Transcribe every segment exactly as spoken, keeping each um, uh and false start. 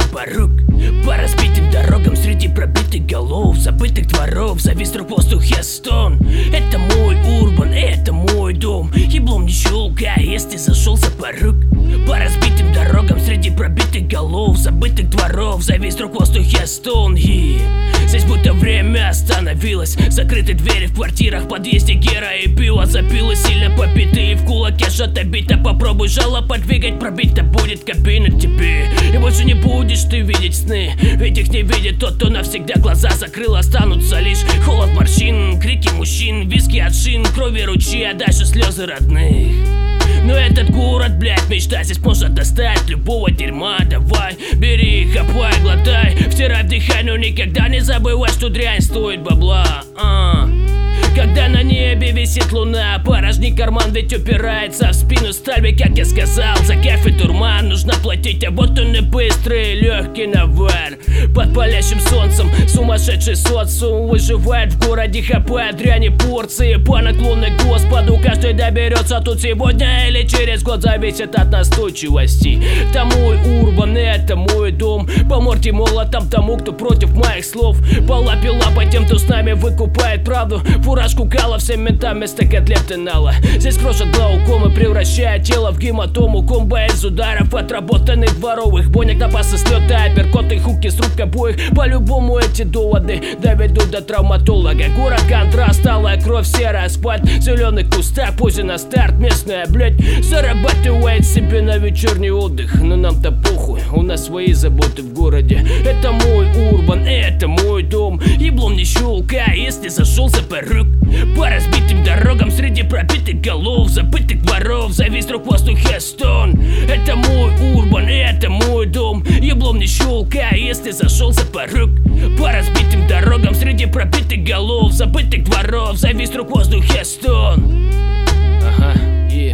порук. По разбитым дорогам среди пробитых голов, забытых дворов, завис вдруг в воздухе стон. Это мой урбан, это мой дом. Еблом не щелкай, если зашел за порог. По разбитым дорогам среди пробитых голов, забытых дворов, завис вдруг в воздухе стон. И здесь будто время остановилось. Закрыты двери в квартирах, в подъезде гера и пиво запило. Сильно побитые в кулаке что-то бита. Попробуй жало подвигать, пробито будет кабина тебе. И больше не будешь ты видеть сны, ведь их не видит тот, кто навсегда глаза закрыл. Останутся лишь холод морщин, крики мужчин, виски от шин, крови ручьи, а дальше слезы родных. Но этот город, блядь, мечта, здесь можно достать любого дерьма. Давай, бери, хапай, глотай, втирай, вдыхай, но никогда не забывай, что дрянь стоит бабла. а. Когда на небе висит луна, порожни карман, ведь упирается в спину сталь. Ведь, как я сказал, за кайф и дурман нужно платить, а вот он и быстрый, легкий навар. Под палящим солнцем сумасшедший социум выживает в городе, хапая дряни порции. По наклонной к Господу каждый доберется тут сегодня или через год, зависит от настойчивости. Это мой урбан, это мой дом. По морде молотом тому, кто против моих слов. По лапе лапа тем, кто с нами выкупает правду. Фуражку кала всем ментам вместо котлеты нала. Здесь крошат глаукомы, превращая тело в гематому. Комбо из ударов отработанных дворовых бойнях, напасы слеты, апперкоты, хуки с рук обоих. По-любому эти доводы доведут до травматолога. Город контраст, алая кровь, серая спать в зеленых кустах, позе на старт. Местная, блять, зарабатывает себе на вечерний отдых. Но нам-то похуй, у нас свои заботы в городе. Это мой урбан, это мой дом. Еблом не щелкай, если зашел за порог. По разбитым дорогам среди пробитых голов, забытых дворов, завис вдруг в воздухе стон. Это мой урбан, это мой дом. Еблом не щелкай, если зашел за порог. По разбитым дорогам среди пробитых голов, забытых дворов, завис вдруг в воздухе стон. Ага, и...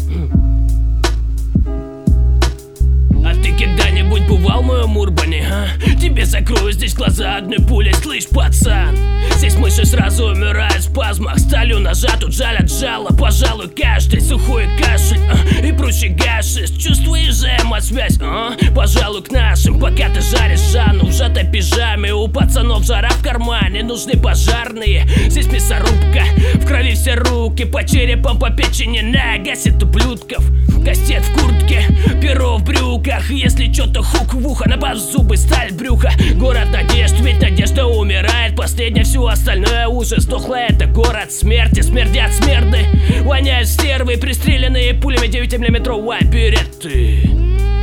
А ты когда-нибудь бывал в моем урбане, а? Тебе закрою здесь глаза одной пулей, слышь, пацан. Здесь мыши сразу умирают в спазмах, сталью ножа тут жалят жало. Пожалуй, каждый сухой кашель а, и прочий гашиш. Чувствуешь взаимосвязь, а? Пожалуй, к нашим, пока ты жаришь жанну в сжатой пижаме. У пацанов жара в кармане, нужны пожарные. Здесь мясорубка, в крови все руки, по черепам, по печени нагасит ублюдков. Кастет в куртке, перо в брюках. Если чё-то хук в ухо, на базу зубы, сталь брюха. Город надежд, ведь надежда умирает. Последнее, все остальное уже сдохло. Это город смерти, смердят смерды. Воняют стервы, пристреленные пулями девятимиллиметровой береты.